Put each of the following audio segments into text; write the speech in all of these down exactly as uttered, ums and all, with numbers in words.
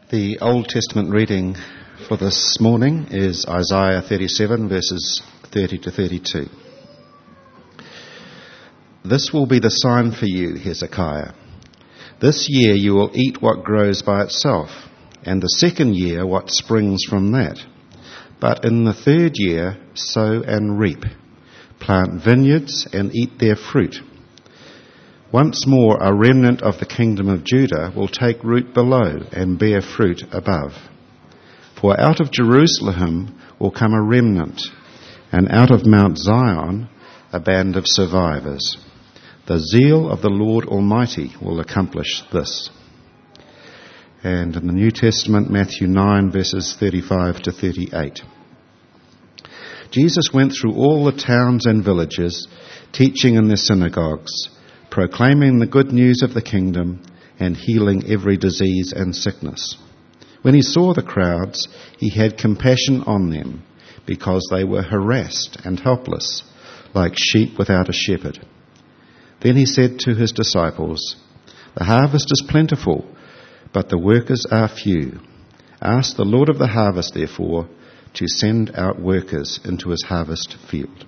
The Old Testament reading for this morning is Isaiah thirty-seven, verses thirty to thirty-two. This will be the sign for you, Hezekiah. This year you will eat what grows by itself, and the second year what springs from that. But in the third year sow and reap, plant vineyards and eat their fruit. Once more a remnant of the kingdom of Judah will take root below and bear fruit above. For out of Jerusalem will come a remnant, and out of Mount Zion a band of survivors. The zeal of the Lord Almighty will accomplish this. And in the New Testament, Matthew nine, verses thirty-five to thirty-eight. Jesus went through all the towns and villages, teaching in their synagogues, proclaiming the good news of the kingdom and healing every disease and sickness. When he saw the crowds, he had compassion on them, because they were harassed and helpless, like sheep without a shepherd. Then he said to his disciples, "The harvest is plentiful, but the workers are few. Ask the Lord of the harvest, therefore, to send out workers into his harvest field."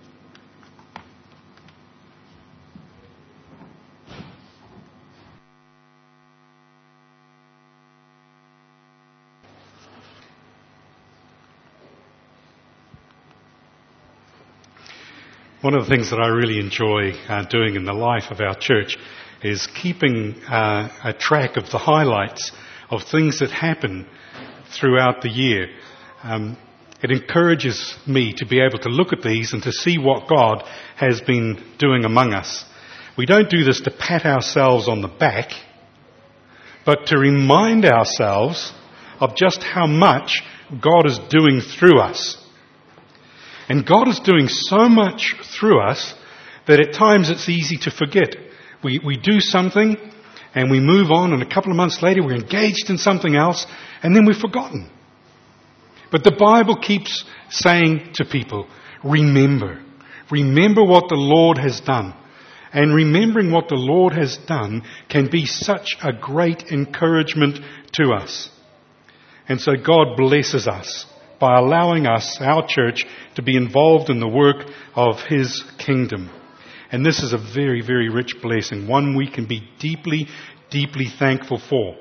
One of the things that I really enjoy uh, doing in the life of our church is keeping uh, a track of the highlights of things that happen throughout the year. Um, it encourages me to be able to look at these and to see what God has been doing among us. We don't do this to pat ourselves on the back, but to remind ourselves of just how much God is doing through us. And God is doing so much through us that at times it's easy to forget. We we do something and we move on, and a couple of months later we're engaged in something else and then we've forgotten. But the Bible keeps saying to people, remember. Remember what the Lord has done. And remembering what the Lord has done can be such a great encouragement to us. And so God blesses us by allowing us, our church, to be involved in the work of His kingdom. And this is a very, very rich blessing, one we can be deeply, deeply thankful for.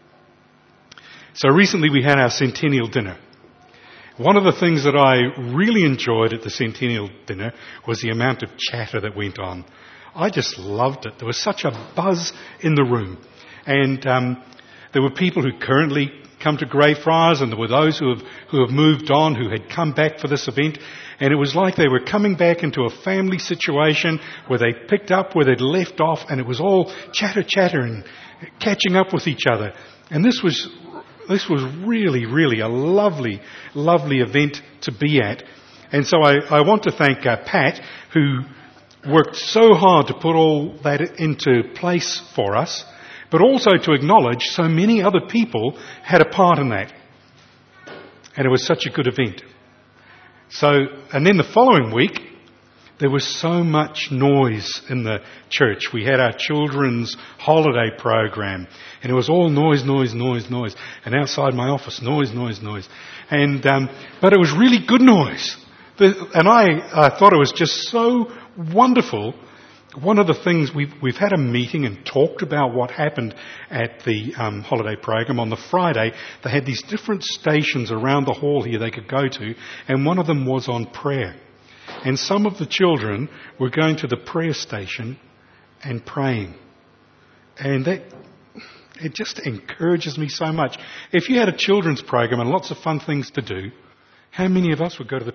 So recently we had our centennial dinner. One of the things that I really enjoyed at the centennial dinner was the amount of chatter that went on. I just loved it. There was such a buzz in the room. And um, there were people who currently come to Greyfriars, and there were those who have who have moved on, who had come back for this event, and it was like they were coming back into a family situation where they picked up where they'd left off, and it was all chatter, chatter, and catching up with each other. And this was this was really, really a lovely, lovely event to be at. And so I, I want to thank uh, Pat, who worked so hard to put all that into place for us, but also to acknowledge so many other people had a part in that. And it was such a good event. So, and then the following week, there was so much noise in the church. We had our children's holiday program, and it was all noise, noise, noise, noise. And outside my office, noise, noise, noise. And, um, but it was really good noise. The, and I, I thought it was just so wonderful. One of the things, we've, we've had a meeting and talked about what happened at the um, holiday program. On the Friday, they had these different stations around the hall here they could go to, and one of them was on prayer. And some of the children were going to the prayer station and praying. And that, it just encourages me so much. If you had a children's program and lots of fun things to do, how many of us would go to the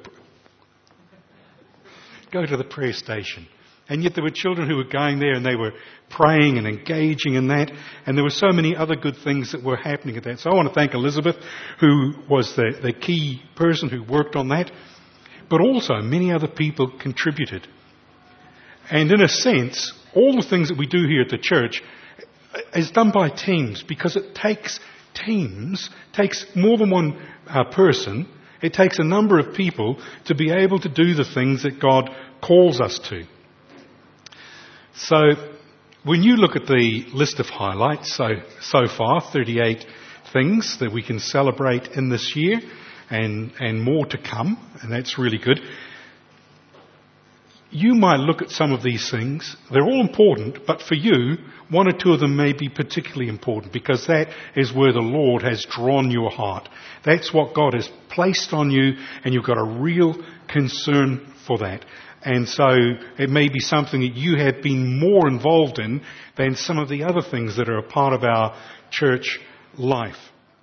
go to the prayer station? And yet there were children who were going there and they were praying and engaging in that. And there were so many other good things that were happening at that. So I want to thank Elizabeth, who was the, the key person who worked on that. But also many other people contributed. And in a sense, all the things that we do here at the church is done by teams, because it takes teams, takes more than one uh, person. It takes a number of people to be able to do the things that God calls us to. So when you look at the list of highlights so so far, thirty-eight things that we can celebrate in this year, and, and more to come, and that's really good. You might look at some of these things. They're all important, but for you, one or two of them may be particularly important because that is where the Lord has drawn your heart. That's what God has placed on you, and you've got a real concern for that. And so it may be something that you have been more involved in than some of the other things that are a part of our church life.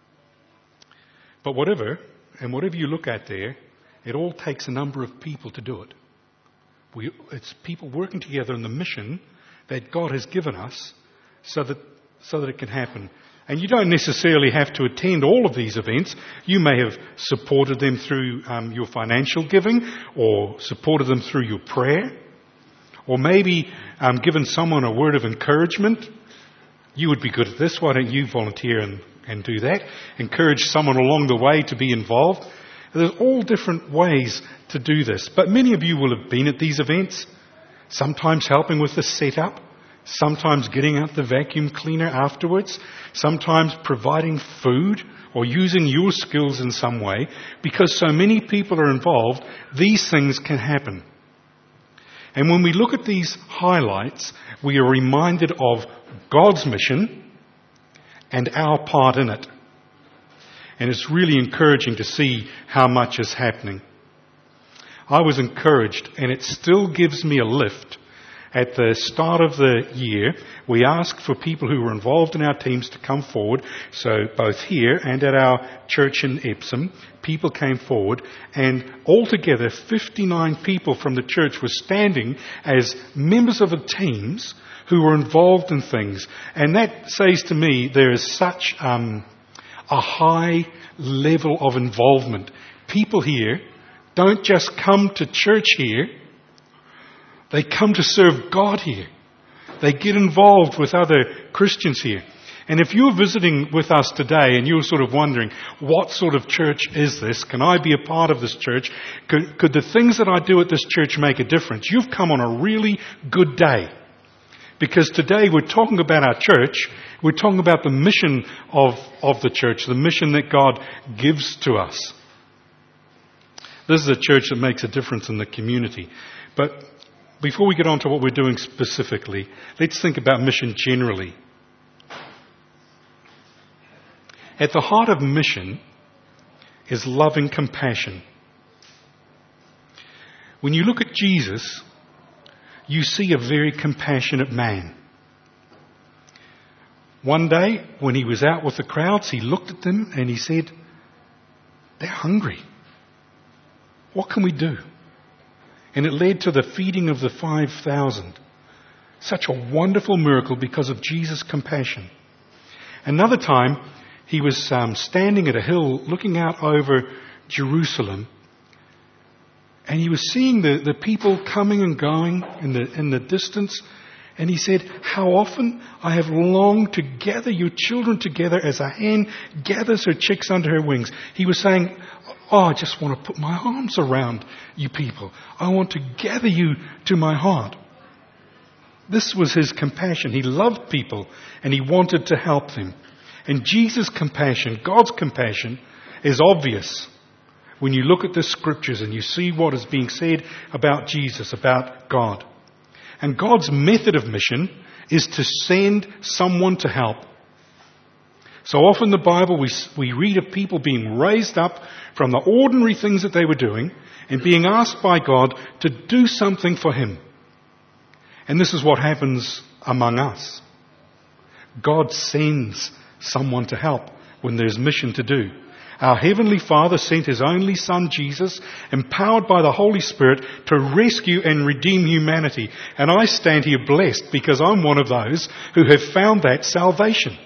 But whatever, and whatever you look at there, it all takes a number of people to do it. We, it's people working together in the mission that God has given us so that so that it can happen. And you don't necessarily have to attend all of these events. You may have supported them through um, your financial giving, or supported them through your prayer, or maybe um, given someone a word of encouragement. You would be good at this. Why don't you volunteer and, and do that? Encourage someone along the way to be involved. There's all different ways to do this. But many of you will have been at these events, sometimes helping with the setup, sometimes getting out the vacuum cleaner afterwards, sometimes providing food or using your skills in some way. Because so many people are involved, these things can happen. And when we look at these highlights, we are reminded of God's mission and our part in it. And it's really encouraging to see how much is happening. I was encouraged, and it still gives me a lift. At the start of the year, we asked for people who were involved in our teams to come forward. So both here and at our church in Epsom, people came forward, and altogether fifty-nine people from the church were standing as members of the teams who were involved in things. And that says to me there is such um, a high level of involvement. People here don't just come to church here. They come to serve God here. They get involved with other Christians here. And if you're visiting with us today and you're sort of wondering, what sort of church is this? Can I be a part of this church? Could, could the things that I do at this church make a difference? You've come on a really good day. Because today we're talking about our church. We're talking about the mission of, of the church, the mission that God gives to us. This is a church that makes a difference in the community. But before we get on to what we're doing specifically, let's think about mission generally. At the heart of mission is loving compassion. When you look at Jesus, you see a very compassionate man. One day, when he was out with the crowds, he looked at them and he said, "They're hungry. What can we do?" And it led to the feeding of the five thousand. Such a wonderful miracle because of Jesus' compassion. Another time, he was um, standing at a hill looking out over Jerusalem. And he was seeing the, the people coming and going in the, in the distance. And he said, "How often I have longed to gather your children together as a hen gathers her chicks under her wings." He was saying, "Oh, I just want to put my arms around you people. I want to gather you to my heart." This was his compassion. He loved people and he wanted to help them. And Jesus' compassion, God's compassion, is obvious when you look at the scriptures and you see what is being said about Jesus, about God. And God's method of mission is to send someone to help. So often in the Bible we, we read of people being raised up from the ordinary things that they were doing and being asked by God to do something for Him. And this is what happens among us. God sends someone to help when there's mission to do. Our Heavenly Father sent His only Son, Jesus, empowered by the Holy Spirit to rescue and redeem humanity. And I stand here blessed because I'm one of those who have found that salvation.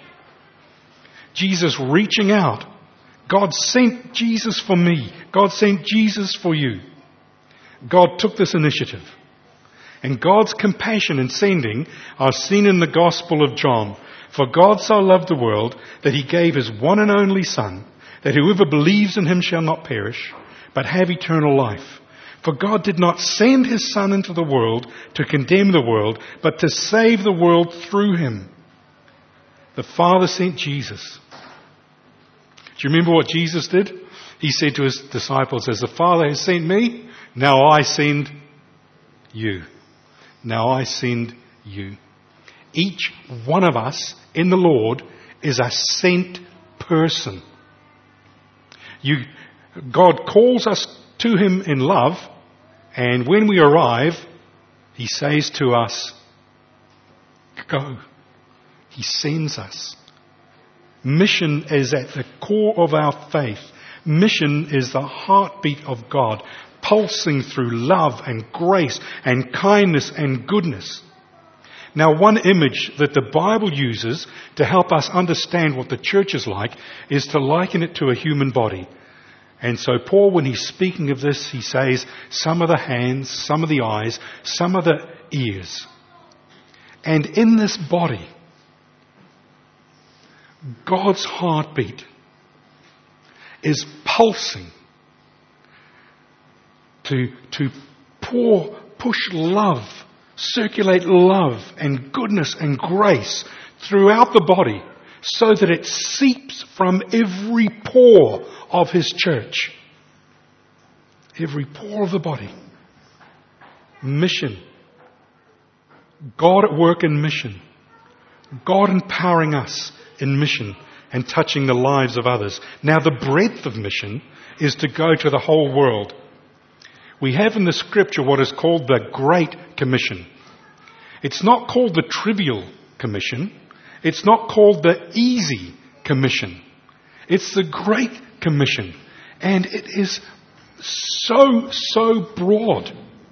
Jesus reaching out. God sent Jesus for me. God sent Jesus for you. God took this initiative. And God's compassion in sending are seen in the Gospel of John. For God so loved the world that He gave His one and only Son, that whoever believes in Him shall not perish, but have eternal life. For God did not send His Son into the world to condemn the world, but to save the world through Him. The Father sent Jesus. you remember what Jesus did? He said to his disciples, as the Father has sent me, now I send you. Now I send you. Each one of us in the Lord is a sent person. You, God calls us to him in love, and when we arrive, he says to us, go. He sends us. Mission is at the core of our faith. Mission is the heartbeat of God, pulsing through love and grace and kindness and goodness. Now, one image that the Bible uses to help us understand what the church is like is to liken it to a human body. And so Paul, when he's speaking of this, he says, some of the hands, some of the eyes, some of the ears. And in this body, God's heartbeat is pulsing to, to pour, push love, circulate love and goodness and grace throughout the body so that it seeps from every pore of his church. Every pore of the body. Mission. God at work in mission. God empowering us in mission and touching the lives of others. Now, the breadth of mission is to go to the whole world. We have in the scripture what is called the Great Commission. It's not called the Trivial Commission. It's not called the Easy Commission. It's the Great Commission. And it is so, so broad.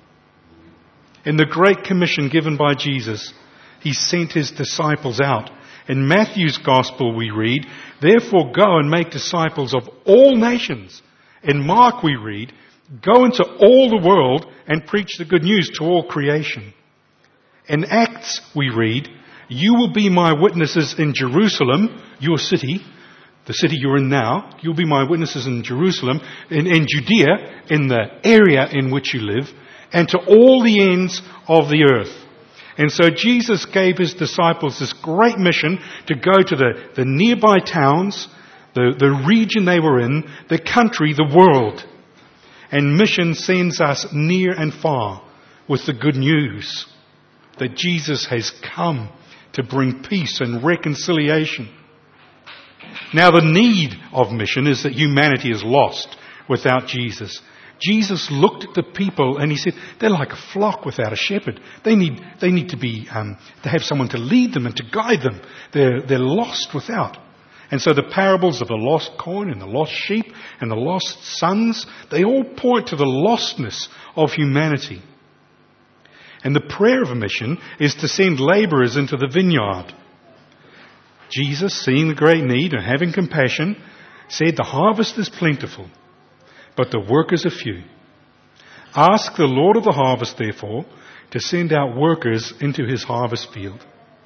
In the Great Commission given by Jesus, he sent his disciples out. In Matthew's Gospel we read, therefore go and make disciples of all nations. In Mark we read, go into all the world and preach the good news to all creation. In Acts we read, you will be my witnesses in Jerusalem, your city, the city you're in now. You'll be my witnesses in Jerusalem, in, in Judea, in the area in which you live, and to all the ends of the earth. And so Jesus gave his disciples this great mission to go to the, the nearby towns, the, the region they were in, the country, the world. And mission sends us near and far with the good news that Jesus has come to bring peace and reconciliation. Now, the need of mission is that humanity is lost without Jesus. Jesus looked at the people and he said, they're like a flock without a shepherd. They need, they need to be, um, to have someone to lead them and to guide them. They're, they're lost without. And so the parables of the lost coin and the lost sheep and the lost sons, they all point to the lostness of humanity. And the prayer of a mission is to send labourers into the vineyard. Jesus, seeing the great need and having compassion, said, the harvest is plentiful, but the workers are few. Ask the Lord of the harvest, therefore, to send out workers into his harvest field.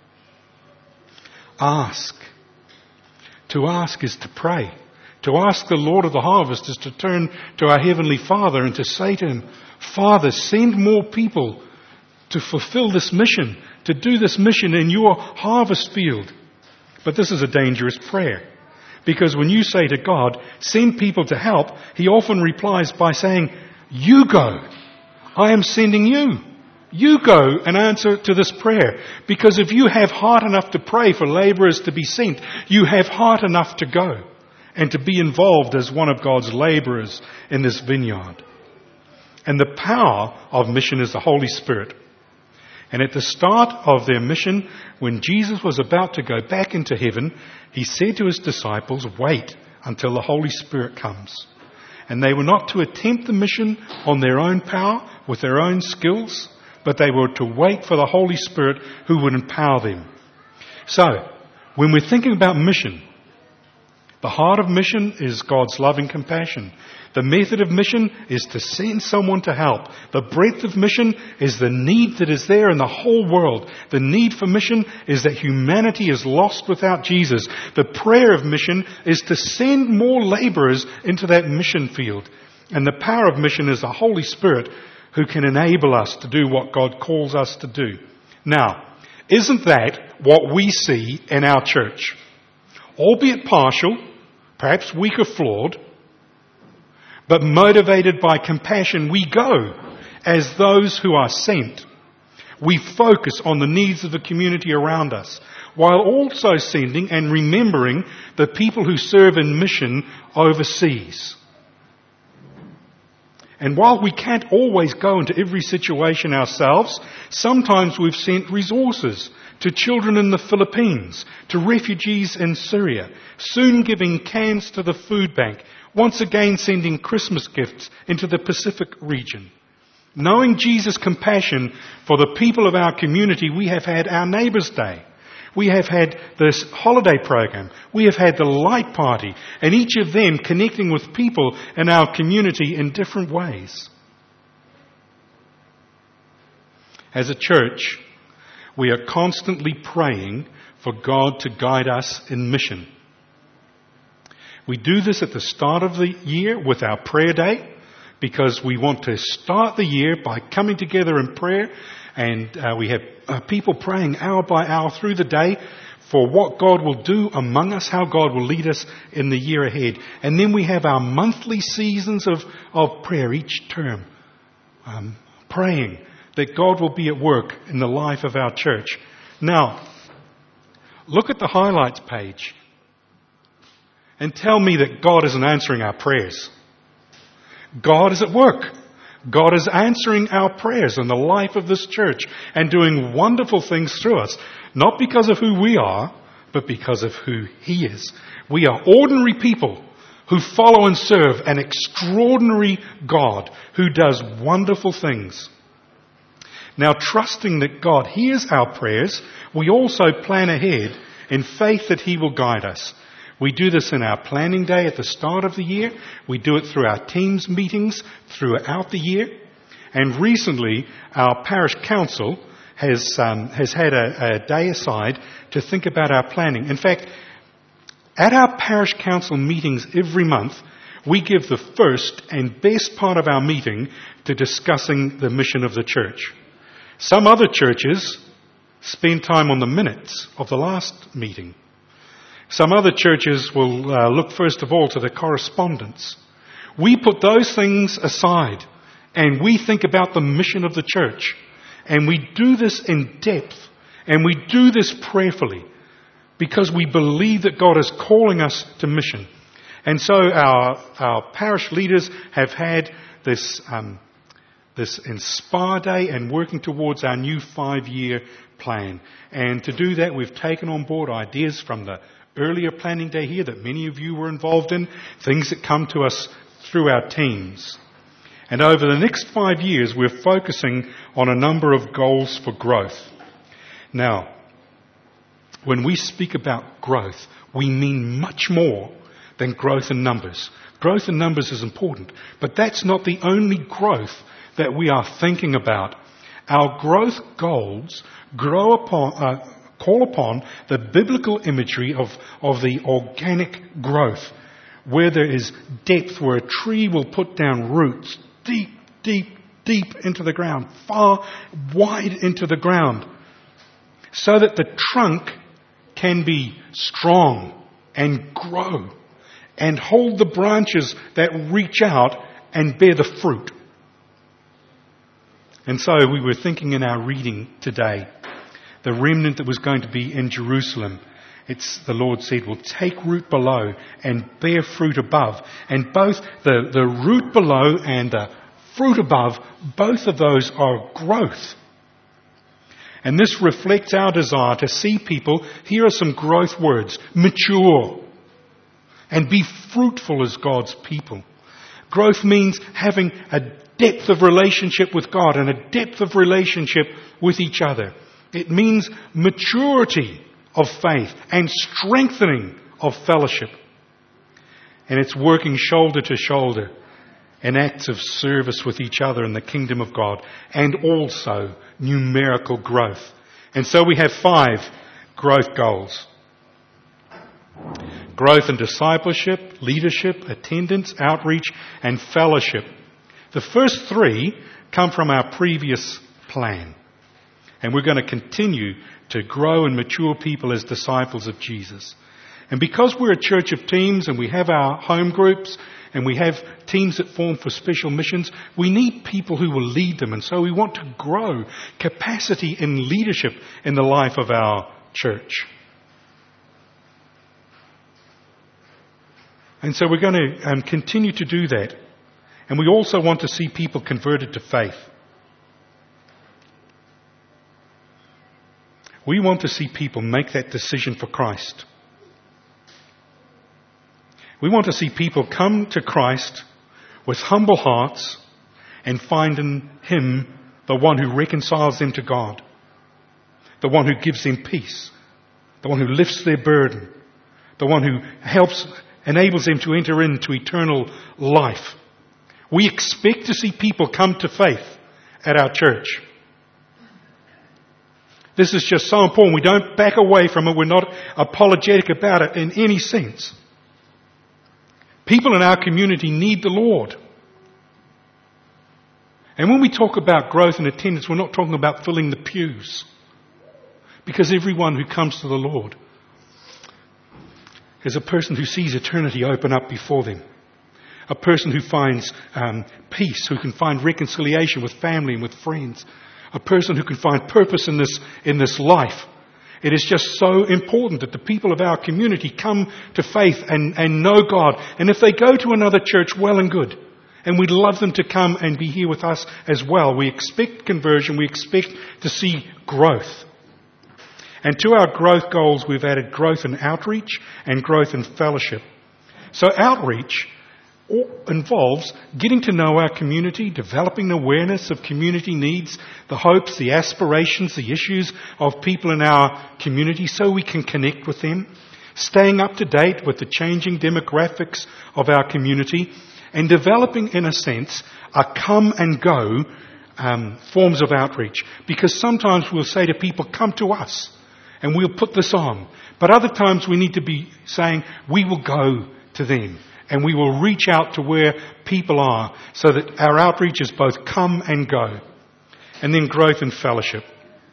Ask. To ask is to pray. To ask the Lord of the harvest is to turn to our Heavenly Father and to say to him, Father, send more people to fulfill this mission, to do this mission in your harvest field. But this is a dangerous prayer. Because when you say to God, send people to help, he often replies by saying, you go. I am sending you. You go and answer to this prayer. Because if you have heart enough to pray for labourers to be sent, you have heart enough to go and to be involved as one of God's labourers in this vineyard. And the power of mission is the Holy Spirit. And at the start of their mission, when Jesus was about to go back into heaven, he said to his disciples, wait until the Holy Spirit comes. And they were not to attempt the mission on their own power, with their own skills, but they were to wait for the Holy Spirit who would empower them. So, when we're thinking about mission, the heart of mission is God's loving compassion. The method of mission is to send someone to help. The breadth of mission is the need that is there in the whole world. The need for mission is that humanity is lost without Jesus. The prayer of mission is to send more labourers into that mission field. And the power of mission is the Holy Spirit who can enable us to do what God calls us to do. Now, isn't that what we see in our church? Albeit partial, perhaps weak or flawed, but motivated by compassion, we go as those who are sent. We focus on the needs of the community around us, while also sending and remembering the people who serve in mission overseas. And while we can't always go into every situation ourselves, sometimes we've sent resources to children in the Philippines, to refugees in Syria, soon giving cans to the food bank, once again sending Christmas gifts into the Pacific region. Knowing Jesus' compassion for the people of our community, we have had our Neighbours' Day. We have had this holiday program. We have had the light party, and each of them connecting with people in our community in different ways. As a church, we are constantly praying for God to guide us in mission. We do this at the start of the year with our prayer day, because we want to start the year by coming together in prayer, and uh, we have uh, people praying hour by hour through the day for what God will do among us, how God will lead us in the year ahead. And then we have our monthly seasons of, of prayer each term, um, praying that God will be at work in the life of our church. Now, look at the highlights page and tell me that God isn't answering our prayers. God is at work. God is answering our prayers in the life of this church and doing wonderful things through us. Not because of who we are, but because of who He is. We are ordinary people who follow and serve an extraordinary God who does wonderful things. Now, trusting that God hears our prayers, we also plan ahead in faith that He will guide us. We do this in our planning day at the start of the year. We do it through our teams meetings throughout the year. And recently, our parish council has um, has had a, a day aside to think about our planning. In fact, at our parish council meetings every month, we give the first and best part of our meeting to discussing the mission of the church. Some other churches spend time on the minutes of the last meeting. Some other churches will uh, look first of all to the correspondence. We put those things aside and we think about the mission of the church. And we do this in depth and we do this prayerfully because we believe that God is calling us to mission. And so our, our parish leaders have had this, um, this Inspire Day and working towards our new five-year plan. And to do that, we've taken on board ideas from the earlier planning day here that many of you were involved in, things that come to us through our teams. And over the next five years, we're focusing on a number of goals for growth. Now, when we speak about growth, we mean much more than growth in numbers. Growth in numbers is important, but that's not the only growth that we are thinking about. Our growth goals grow upon... Uh, call upon the biblical imagery of, of the organic growth, where there is depth, where a tree will put down roots deep, deep, deep into the ground, far wide into the ground, so that the trunk can be strong and grow and hold the branches that reach out and bear the fruit. And so we were thinking in our reading today, the remnant that was going to be in Jerusalem, it's, the Lord said, will take root below and bear fruit above. And both the, the root below and the fruit above, both of those are growth. And this reflects our desire to see people, here are some growth words, mature and be fruitful as God's people. Growth means having a depth of relationship with God and a depth of relationship with each other. It means maturity of faith and strengthening of fellowship. And it's working shoulder to shoulder in acts of service with each other in the kingdom of God, and also numerical growth. And so we have five growth goals. Growth in discipleship, leadership, attendance, outreach, and fellowship. The first three come from our previous plan. And we're going to continue to grow and mature people as disciples of Jesus. And because we're a church of teams and we have our home groups and we have teams that form for special missions, we need people who will lead them. And so we want to grow capacity in leadership in the life of our church. And so we're going to um, continue to do that. And we also want to see people converted to faith. We want to see people make that decision for Christ. We want to see people come to Christ with humble hearts and find in Him the one who reconciles them to God, the one who gives them peace, the one who lifts their burden, the one who helps, enables them to enter into eternal life. We expect to see people come to faith at our church. This is just so important. We don't back away from it. We're not apologetic about it in any sense. People in our community need the Lord. And when we talk about growth and attendance, we're not talking about filling the pews. Because everyone who comes to the Lord is a person who sees eternity open up before them. A person who finds um, peace, who can find reconciliation with family and with friends. A person who can find purpose in this, in this life. It is just so important that the people of our community come to faith and, and know God. And if they go to another church, well and good. And we'd love them to come and be here with us as well. We expect conversion. We expect to see growth. And to our growth goals, we've added growth in outreach and growth in fellowship. So outreach involves getting to know our community, developing awareness of community needs, the hopes, the aspirations, the issues of people in our community so we can connect with them, staying up to date with the changing demographics of our community, and developing, in a sense, a come and go um, forms of outreach. Because sometimes we'll say to people, come to us, and we'll put this on. But other times we need to be saying, we will go to them. And we will reach out to where people are so that our outreach is both come and go. And then growth and fellowship.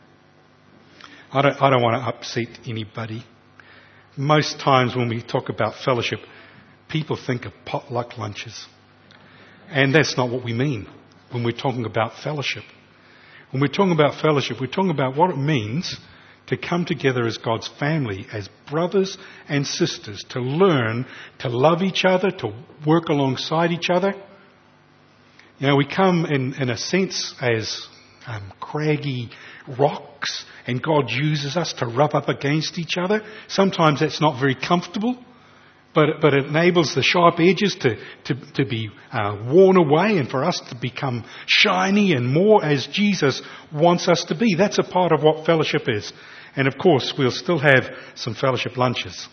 I don't, I don't want to upset anybody. Most times when we talk about fellowship, people think of potluck lunches. And that's not what we mean when we're talking about fellowship. When we're talking about fellowship, we're talking about what it means to come together as God's family, as brothers and sisters, to learn to love each other, to work alongside each other. You know, we come in, in a sense as um, craggy rocks, and God uses us to rub up against each other. Sometimes that's not very comfortable, but, but it enables the sharp edges to, to, to be uh, worn away and for us to become shiny and more as Jesus wants us to be. That's a part of what fellowship is. And of course, we'll still have some fellowship lunches.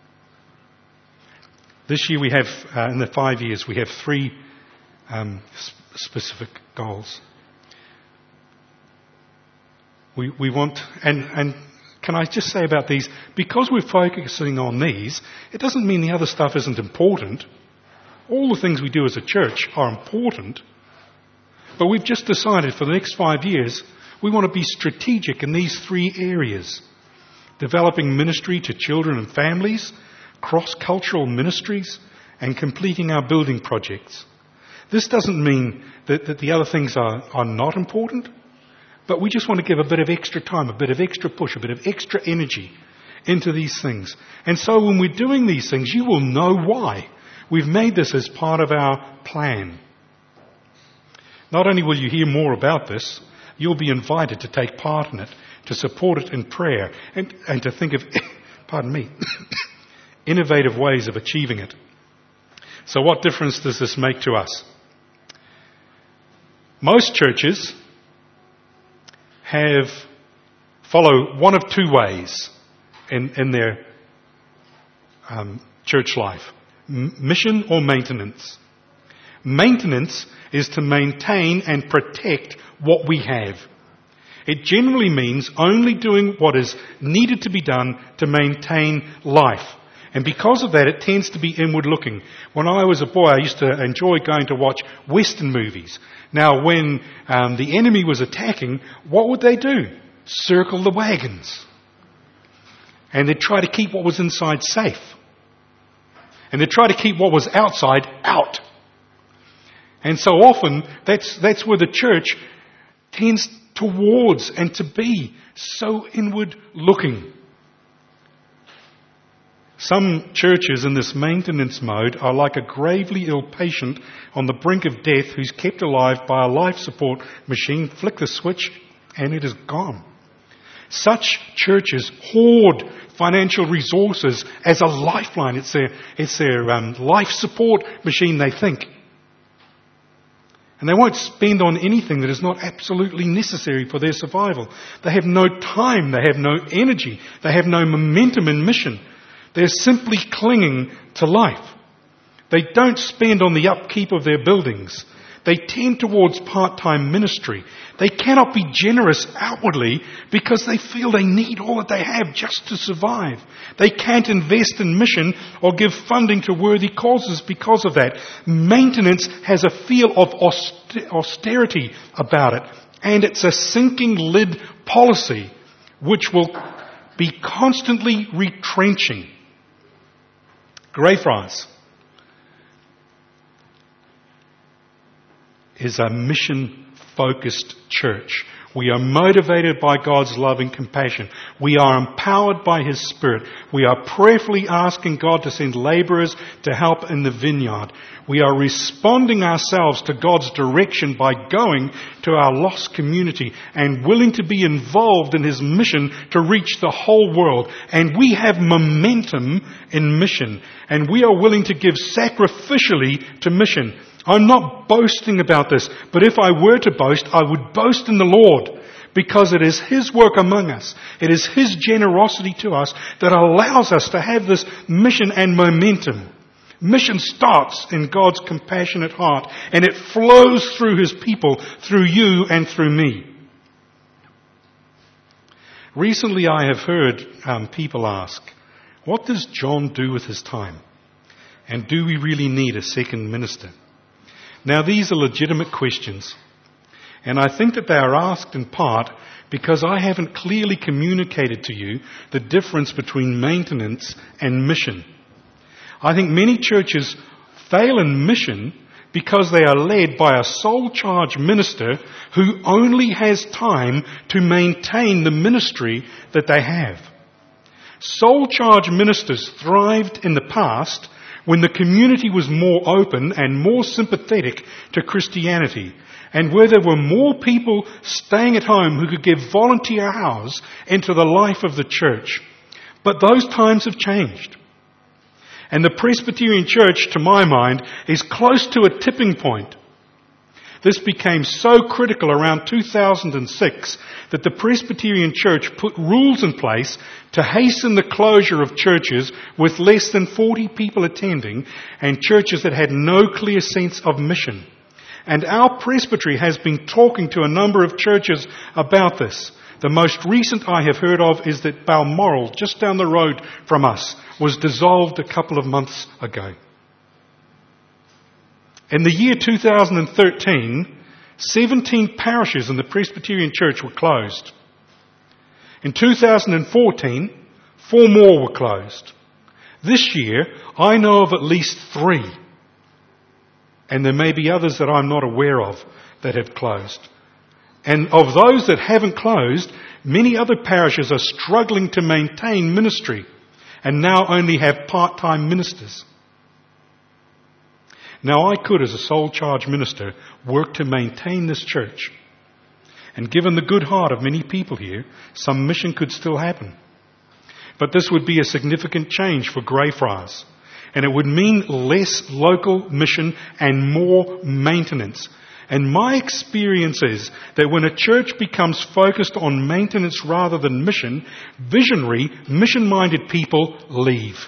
This year we have, uh, in the five years, we have three um, sp- specific goals. We we want, and, and can I just say about these, because we're focusing on these, it doesn't mean the other stuff isn't important. All the things we do as a church are important. But we've just decided for the next five years, we want to be strategic in these three areas. Developing ministry to children and families, cross-cultural ministries, and completing our building projects. This doesn't mean that, that the other things are, are not important, but we just want to give a bit of extra time, a bit of extra push, a bit of extra energy into these things. And so when we're doing these things, you will know why. We've made this as part of our plan. Not only will you hear more about this, you'll be invited to take part in it, to support it in prayer, and, and to think of, pardon me, innovative ways of achieving it. So what difference does this make to us? Most churches have follow one of two ways in, in their um, church life. M- mission or maintenance. Maintenance is to maintain and protect what we have. It generally means only doing what is needed to be done to maintain life. And because of that, it tends to be inward looking. When I was a boy, I used to enjoy going to watch Western movies. Now, when um, the enemy was attacking, what would they do? Circle the wagons. And they'd try to keep what was inside safe. And they'd try to keep what was outside out. And so often, that's, that's where the church tends towards and to be so inward looking. Some churches in this maintenance mode are like a gravely ill patient on the brink of death who's kept alive by a life support machine. Flick the switch and it is gone. Such churches hoard financial resources as a lifeline. It's their, it's their um, life support machine, they think. And they won't spend on anything that is not absolutely necessary for their survival. They have no time, they have no energy, they have no momentum in mission. They're simply clinging to life. They don't spend on the upkeep of their buildings. They tend towards part-time ministry. They cannot be generous outwardly because they feel they need all that they have just to survive. They can't invest in mission or give funding to worthy causes because of that. Maintenance has a feel of austerity about it, and it's a sinking lid policy which will be constantly retrenching. Greyfriars is a mission-focused church. We are motivated by God's love and compassion. We are empowered by His Spirit. We are prayerfully asking God to send labourers to help in the vineyard. We are responding ourselves to God's direction by going to our lost community and willing to be involved in His mission to reach the whole world. And we have momentum in mission. And we are willing to give sacrificially to mission. I'm not boasting about this, but if I were to boast, I would boast in the Lord, because it is His work among us. It is His generosity to us that allows us to have this mission and momentum. Mission starts in God's compassionate heart, and it flows through His people, through you and through me. Recently I have heard um, people ask, what does John do with his time? And do we really need a second minister? Now, these are legitimate questions, and I think that they are asked in part because I haven't clearly communicated to you the difference between maintenance and mission. I think many churches fail in mission because they are led by a sole charge minister who only has time to maintain the ministry that they have. Sole charge ministers thrived in the past when the community was more open and more sympathetic to Christianity, and where there were more people staying at home who could give volunteer hours into the life of the church. But those times have changed. And the Presbyterian Church, to my mind, is close to a tipping point. This became so critical around two thousand six that the Presbyterian Church put rules in place to hasten the closure of churches with less than forty people attending and churches that had no clear sense of mission. And our presbytery has been talking to a number of churches about this. The most recent I have heard of is that Balmoral, just down the road from us, was dissolved a couple of months ago. In the year two thousand thirteen, seventeen parishes in the Presbyterian Church were closed. In two thousand fourteen, four more were closed. This year, I know of at least three. And there may be others that I'm not aware of that have closed. And of those that haven't closed, many other parishes are struggling to maintain ministry and now only have part-time ministers. Now, I could, as a sole charge minister, work to maintain this church. And given the good heart of many people here, some mission could still happen. But this would be a significant change for Greyfriars. And it would mean less local mission and more maintenance. And my experience is that when a church becomes focused on maintenance rather than mission, visionary, mission-minded people leave.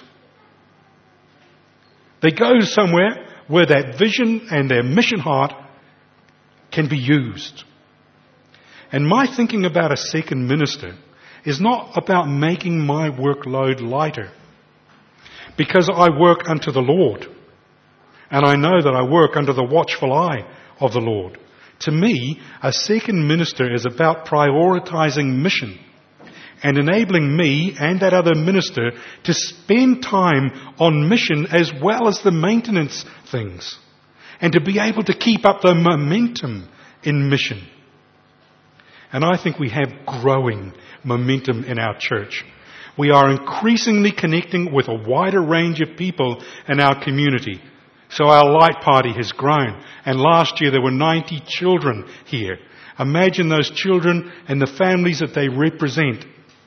They go somewhere where that vision and their mission heart can be used. And my thinking about a second minister is not about making my workload lighter, because I work unto the Lord, and I know that I work under the watchful eye of the Lord. To me, a second minister is about prioritizing mission and enabling me and that other minister to spend time on mission as well as the maintenance things, and to be able to keep up the momentum in mission. And I think we have growing momentum in our church. We are increasingly connecting with a wider range of people in our community. So our light party has grown. And last year there were ninety children here. Imagine those children and the families that they represent.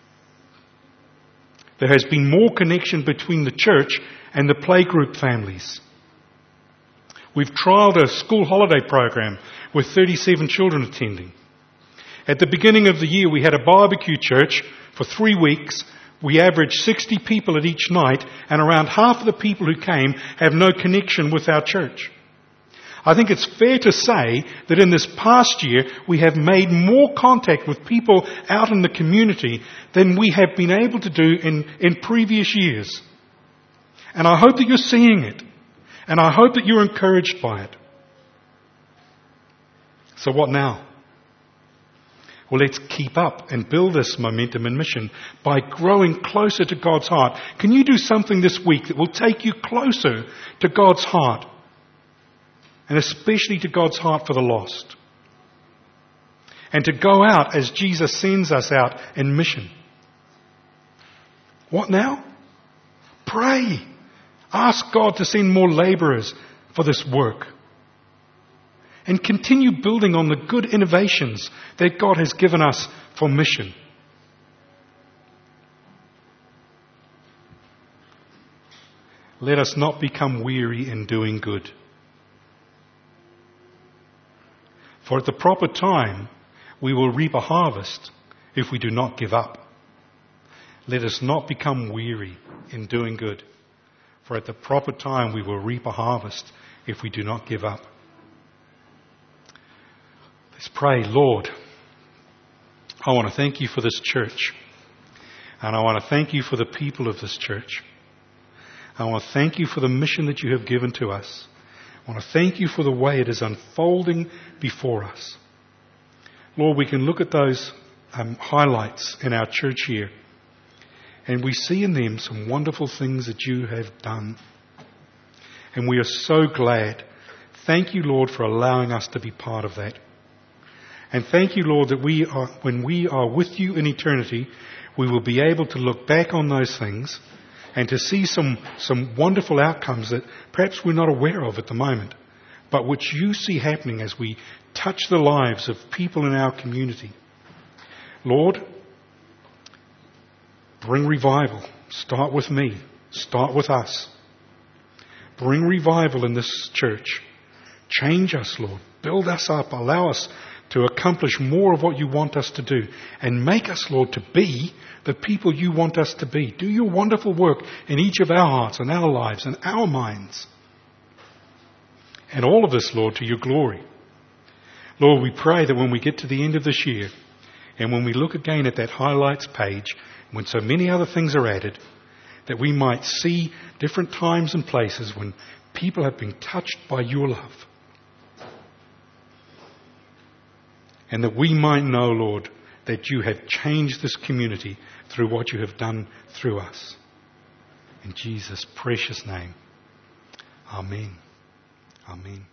There has been more connection between the church and the playgroup families. We've trialled a school holiday program with thirty-seven children attending. At the beginning of the year, we had a barbecue church for three weeks. We averaged sixty people at each night, and around half of the people who came have no connection with our church. I think it's fair to say that in this past year, we have made more contact with people out in the community than we have been able to do in, in previous years. And I hope that you're seeing it. And I hope that you're encouraged by it. So what now? Well, let's keep up and build this momentum and mission by growing closer to God's heart. Can you do something this week that will take you closer to God's heart? And especially to God's heart for the lost. And to go out as Jesus sends us out in mission. What now? Pray. Ask God to send more labourers for this work. And continue building on the good innovations that God has given us for mission. Let us not become weary in doing good. For at the proper time, we will reap a harvest if we do not give up. Let us not become weary in doing good. For at the proper time, we will reap a harvest if we do not give up. Let's pray. Lord, I want to thank you for this church. And I want to thank you for the people of this church. I want to thank you for the mission that you have given to us. I want to thank you for the way it is unfolding before us. Lord, we can look at those um, highlights in our church here, and we see in them some wonderful things that you have done. And we are so glad. Thank you, Lord, for allowing us to be part of that. And thank you, Lord, that we are, when we are with you in eternity, we will be able to look back on those things and to see some, some wonderful outcomes that perhaps we're not aware of at the moment, but which you see happening as we touch the lives of people in our community. Lord, bring revival. Start with me. Start with us. Bring revival in this church. Change us, Lord. Build us up. Allow us to accomplish more of what you want us to do. And make us, Lord, to be the people you want us to be. Do your wonderful work in each of our hearts and our lives and our minds. And all of this, Lord, to your glory. Lord, we pray that when we get to the end of this year, and when we look again at that highlights page, when so many other things are added, that we might see different times and places when people have been touched by your love. And that we might know, Lord, that you have changed this community through what you have done through us. In Jesus' precious name. Amen. Amen.